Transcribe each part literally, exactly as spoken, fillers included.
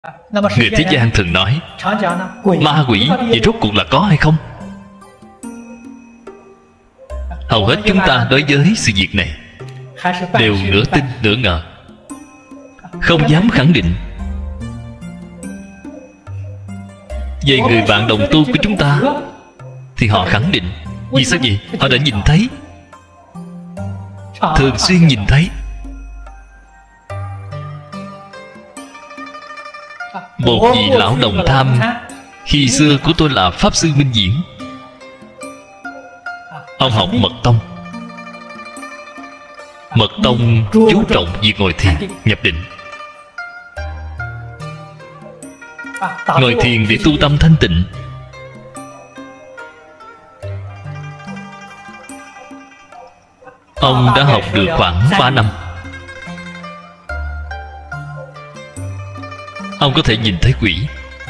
Người thế gian thường nói ma quỷ vậy rốt cuộc là có hay không? Hầu hết chúng ta đối với sự việc này đều nửa tin nửa ngờ, không dám khẳng định. Về người bạn đồng tu của chúng ta thì họ khẳng định. Vì sao vậy? Họ đã nhìn thấy, thường xuyên nhìn thấy. Một vị lão đồng tham khi xưa của tôi là Pháp Sư Minh Diễn. Ông học Mật Tông. Mật Tông chú trọng việc ngồi thiền, nhập định. Ngồi thiền để tu tâm thanh tịnh. Ông đã học được khoảng ba năm. Ông có thể nhìn thấy quỷ.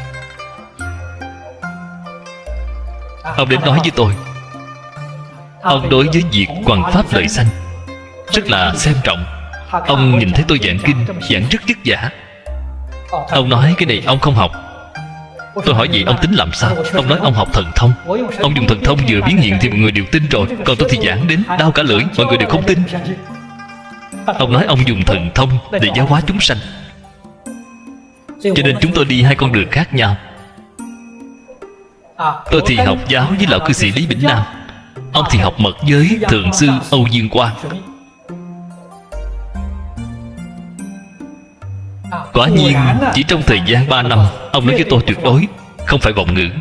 Ông đến nói với tôi, ông đối với việc hoằng pháp lợi sanh rất là xem trọng. Ông nhìn thấy tôi giảng kinh, giảng rất vất vả. Ông nói cái này ông không học. Tôi hỏi vậy ông tính làm sao? Ông nói ông học thần thông. Ông dùng thần thông vừa biến hiện thì mọi người đều tin rồi. Còn tôi thì giảng đến đau cả lưỡi, mọi người đều không tin. Ông nói ông dùng thần thông để giáo hóa chúng sanh. Cho nên chúng tôi đi hai con đường khác nhau. Tôi thì học giáo với lão cư sĩ Lý Bỉnh Nam. Ông thì học mật với Thượng sư Âu Dương Quang. Quả nhiên chỉ trong thời gian ba năm, ông nói với tôi tuyệt đối không phải vọng ngữ.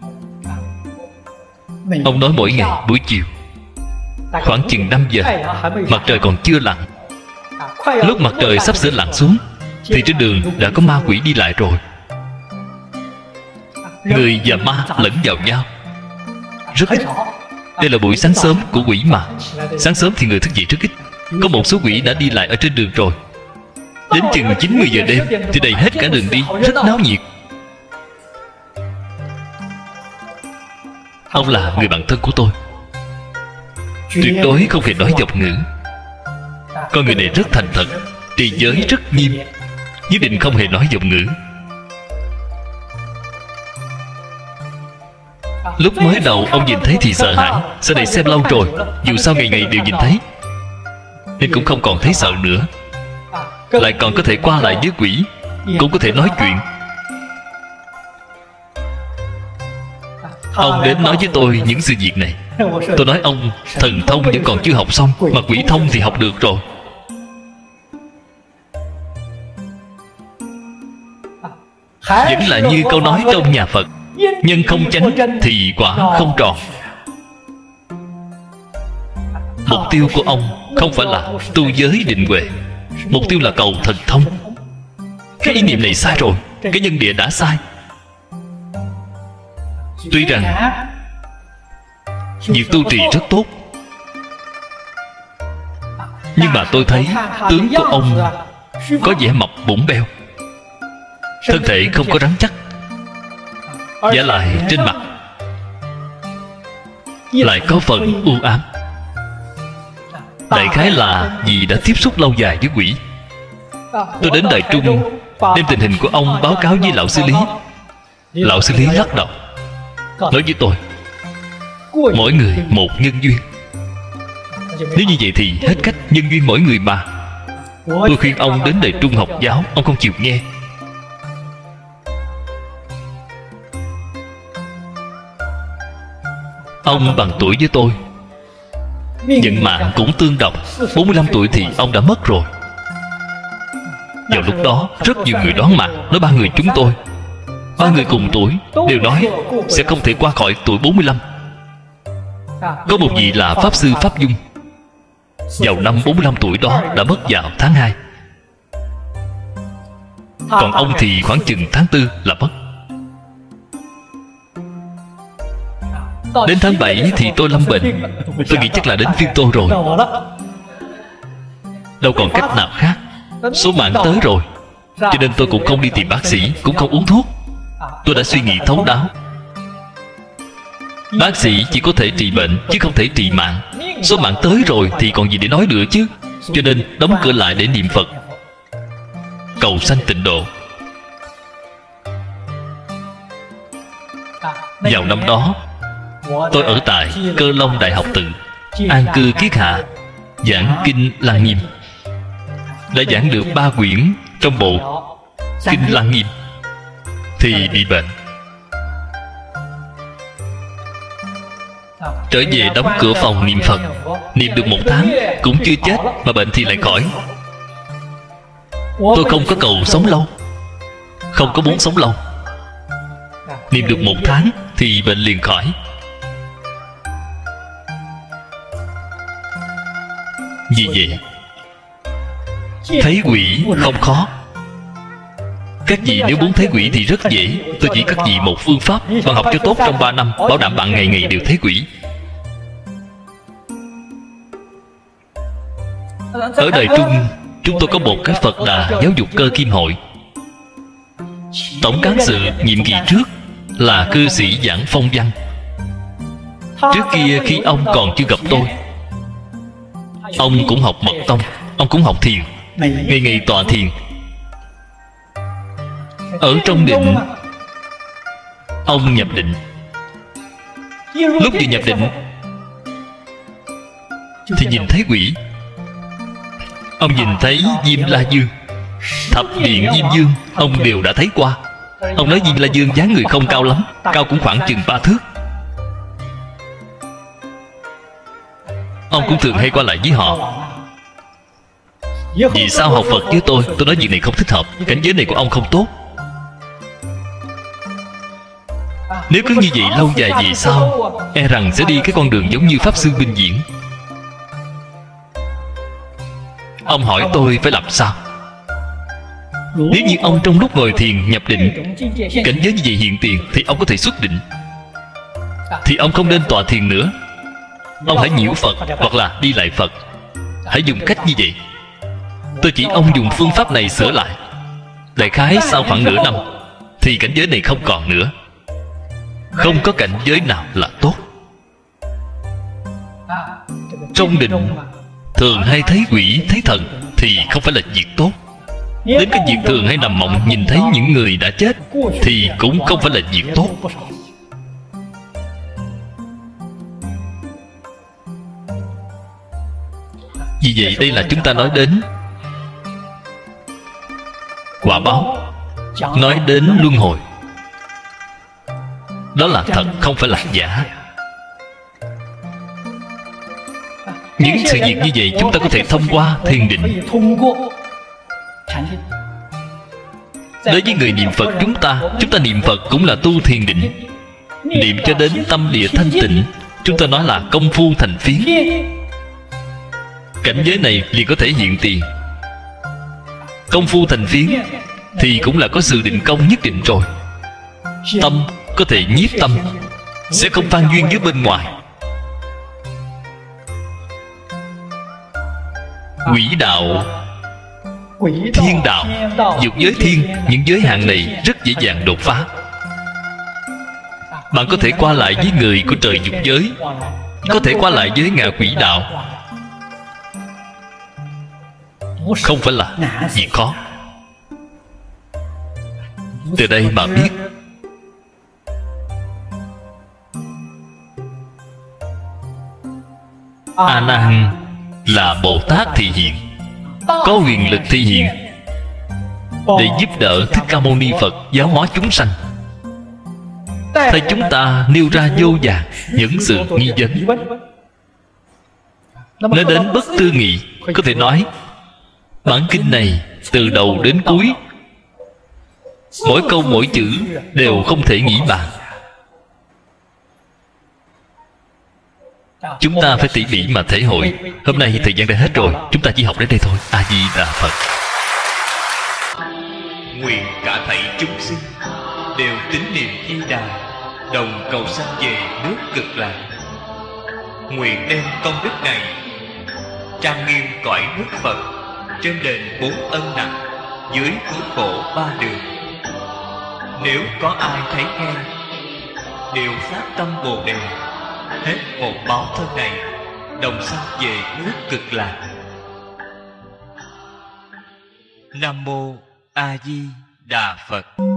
Ông nói mỗi ngày buổi chiều khoảng chừng năm giờ, mặt trời còn chưa lặn. Lúc mặt trời sắp sửa lặn xuống thì trên đường đã có ma quỷ đi lại rồi. Người và ma lẫn vào nhau, rất ít. Đây là buổi sáng sớm của quỷ mà. Sáng sớm thì người thức dậy rất ít. Có một số quỷ đã đi lại ở trên đường rồi. Đến chừng chín mươi giờ đêm thì đầy hết cả đường đi, rất náo nhiệt. Ông là người bạn thân của tôi, tuyệt đối không hề nói vọng ngữ. Con người này rất thành thật, trì giới rất nghiêm, nhất định không hề nói vọng ngữ. Lúc mới đầu ông nhìn thấy thì sợ hãi, sau này xem lâu rồi, dù sao ngày ngày đều nhìn thấy nên cũng không còn thấy sợ nữa. Lại còn có thể qua lại với quỷ, cũng có thể nói chuyện. Ông đến nói với tôi những sự việc này. Tôi nói ông thần thông vẫn còn chưa học xong, mà quỷ thông thì học được rồi. Vẫn là như câu nói trong nhà Phật, nhân không chánh thì quả không tròn. Mục tiêu của ông không phải là tu giới định huệ, mục tiêu là cầu thần thông. Cái ý niệm này sai rồi, cái nhân địa đã sai. Tuy rằng việc tu trì rất tốt, nhưng mà tôi thấy tướng của ông có vẻ mập bụng beo, thân thể không có rắn chắc. Giả lại trên mặt lại có phần u ám. Đại khái là vì đã tiếp xúc lâu dài với quỷ. Tôi đến Đại Trung đem tình hình của ông báo cáo với lão sư Lý. Lão sư Lý lắc đầu nói với tôi, mỗi người một nhân duyên. Nếu như vậy thì hết cách, nhân duyên mỗi người mà. Tôi khuyên ông đến Đại Trung học giáo, ông không chịu nghe. Ông bằng tuổi với tôi, vận mạng cũng tương đồng. Bốn mươi lăm tuổi thì ông đã mất rồi. Vào lúc đó rất nhiều người đoán mạng, nói ba người chúng tôi, ba người cùng tuổi đều nói sẽ không thể qua khỏi tuổi bốn mươi lăm. Có một vị là Pháp Sư Pháp Dung, vào năm bốn mươi lăm tuổi đó đã mất vào tháng hai. Còn ông thì khoảng chừng tháng tư là mất. Đến tháng bảy thì tôi lâm bệnh. Tôi nghĩ chắc là đến phiên tôi rồi, đâu còn cách nào khác. Số mạng tới rồi, cho nên tôi cũng không đi tìm bác sĩ, cũng không uống thuốc. Tôi đã suy nghĩ thấu đáo. Bác sĩ chỉ có thể trị bệnh chứ không thể trị mạng. Số mạng tới rồi thì còn gì để nói nữa chứ. Cho nên đóng cửa lại để niệm Phật, cầu sanh tịnh độ. Vào năm đó, tôi ở tại Cơ Long Đại học Tự, an cư kiết hạ, giảng kinh Lăng Nghiêm. Đã giảng được ba quyển trong bộ kinh Lăng Nghiêm thì bị bệnh. Trở về đóng cửa phòng niệm Phật. Niệm được một tháng cũng chưa chết, mà bệnh thì lại khỏi. Tôi không có cầu sống lâu, không có muốn sống lâu. Niệm được một tháng thì bệnh liền khỏi. Vì vậy, thấy quỷ không khó. Các vị nếu muốn thấy quỷ thì rất dễ. Tôi chỉ các vị một phương pháp. Bạn học cho tốt trong ba năm, bảo đảm bạn ngày ngày đều thấy quỷ. Ở Đài Trung, chúng tôi có một cái Phật Đà Giáo dục Cơ Kim Hội. Tổng cán sự nhiệm kỳ trước là cư sĩ Giảng Phong Văn. Trước kia khi ông còn chưa gặp tôi, ông cũng học mật tông, ông cũng học thiền, ngày ngày tọa thiền. Ở trong định, ông nhập định. Lúc vừa nhập định thì nhìn thấy quỷ. Ông nhìn thấy Diêm La Dương, thập điện Diêm Dương, ông đều đã thấy qua. Ông nói Diêm La Dương dáng người không cao lắm, cao cũng khoảng chừng ba thước. Ông cũng thường hay qua lại với họ. Vì sao học Phật với tôi? Tôi nói việc này không thích hợp, cảnh giới này của ông không tốt. Nếu cứ như vậy lâu dài về sau, e rằng sẽ đi cái con đường giống như Pháp Sư Minh Diễn. Ông hỏi tôi phải làm sao. Nếu như ông trong lúc ngồi thiền nhập định, cảnh giới như vậy hiện tiền, thì ông có thể xuất định. Thì ông không nên tọa thiền nữa. Ông hãy nhiễu Phật, hoặc là đi lại Phật. Hãy dùng cách như vậy. Tôi chỉ ông dùng phương pháp này sửa lại. Đại khái sau khoảng nửa năm thì cảnh giới này không còn nữa. Không có cảnh giới nào là tốt. Trong định thường hay thấy quỷ, thấy thần thì không phải là việc tốt. Đến cái việc thường hay nằm mộng nhìn thấy những người đã chết thì cũng không phải là việc tốt. Vì vậy đây là chúng ta nói đến quả báo, nói đến luân hồi. Đó là thật, không phải là giả. Những sự việc như vậy chúng ta có thể thông qua thiền định. Đối với người niệm Phật chúng ta, chúng ta niệm Phật cũng là tu thiền định. Niệm cho đến tâm địa thanh tịnh, chúng ta nói là công phu thành phiến. Cảnh giới này liền có thể hiện tiền. Công phu thành phiến thì cũng là có sự định công nhất định rồi. Tâm có thể nhiếp tâm, sẽ không phan duyên với bên ngoài. Quỷ đạo, thiên đạo, dục giới thiên, những giới hạn này rất dễ dàng đột phá. Bạn có thể qua lại với người của trời dục giới, có thể qua lại với ngạ quỷ đạo, không phải là việc khó. Từ đây mà biết A Nan là Bồ Tát thị hiện, có quyền lực thị hiện để giúp đỡ Thích Ca Mâu Ni Phật giáo hóa chúng sanh. Thầy chúng ta nêu ra vô vàn những sự nghi vấn, nói đến bất tư nghị. Có thể nói bản kinh này từ đầu đến cuối, mỗi câu mỗi chữ đều không thể nghĩ bàn. Chúng ta phải tỉ mỉ mà thể hội. Hôm nay thời gian đã hết rồi, chúng ta chỉ học đến đây thôi. A Di Đà Phật. Nguyện cả thảy chúng sinh đều tín niệm Di Đà, đồng cầu sanh về nước Cực Lạc. Nguyện đem công đức này trang nghiêm cõi nước Phật, trên đền bốn ân nặng, dưới cứu khổ ba đường. Nếu có ai thấy nghe, đều phát tâm Bồ Đề, hết một báo thân này, đồng sanh về nước Cực Lạc. Nam Mô A Di Đà Phật.